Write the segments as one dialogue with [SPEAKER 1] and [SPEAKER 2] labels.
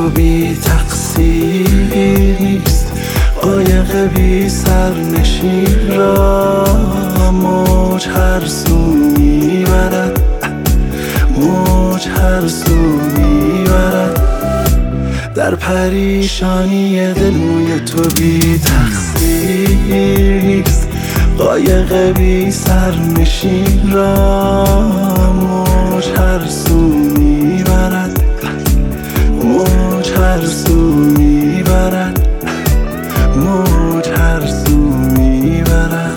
[SPEAKER 1] تو بی تقصیر نیست، قایق بی سرنشین را موج هر سو میبرد، موج هر سو میبرد. در پریشانی دل موی تو بی تقصیر نیست، قایق بی سرنشین را موج هر سو میبرد، موج هر سو میبرد، موج هر سو میبرد.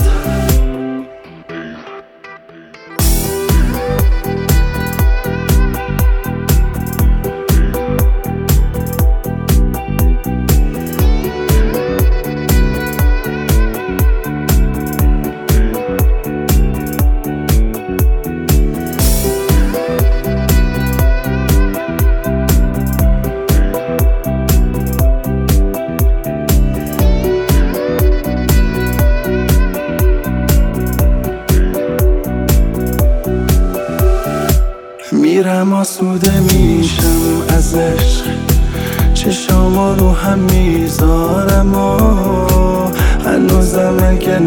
[SPEAKER 1] میرم آسوده میشم از عشق، چشامو رو هم میذارم و هنوزم اگه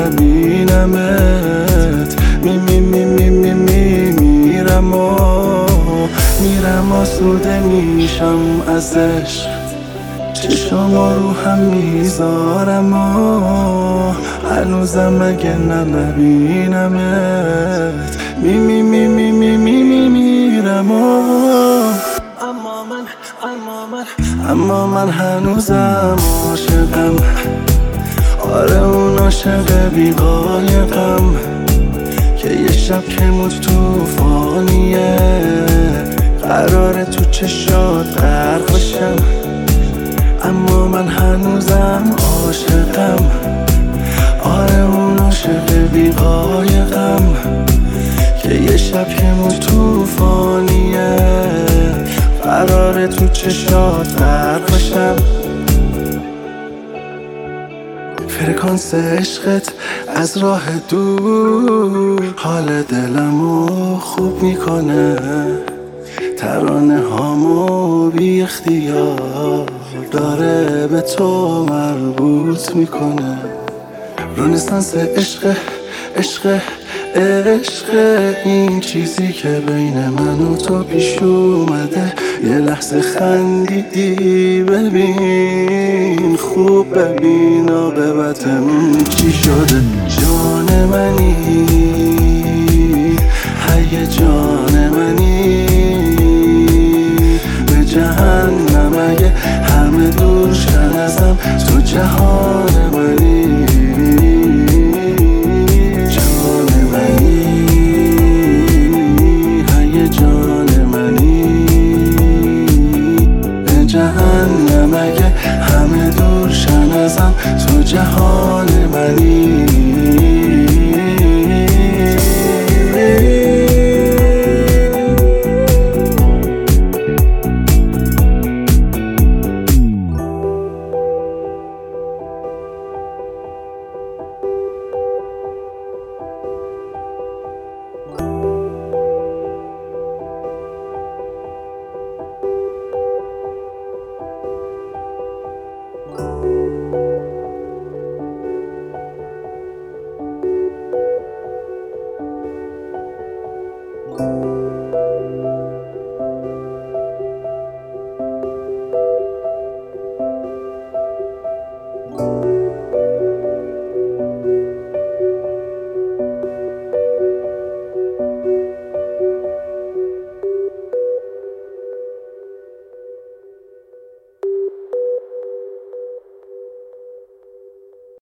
[SPEAKER 1] نبینمت میرم و میرم آسوده میشم از عشق، چشامو رو هم میذارم و هنوزم اگه نبینمت میرم و اما من هنوزم عاشقم. آره اون عاشق بی قایقم که یه شب که موج توفانیه، قراره تو چشات غرق بشم. اما من هنوزم عاشقم. آره اون عاشق بی قایقم که یه شب که موج توفانیه، قراره تو چشات غرق بشم. فرکانس عشقت از راه دور حال دلمو خوب میکنه، ترانه هامو بی اختیار داره به تو مربوط میکنه. رنسانس عشق عشق عشق، این چیزی که بین من و تو پیش اومده. یه لحظه خندیدی ببین، خوب ببین عاقبتمون چی شده. جان منی، هی جان منی، به جهنم اگه همه دور شن ازم، تو جهان منی. جهنم اگه همه دور شن ازم، تو جهان منی.
[SPEAKER 2] you.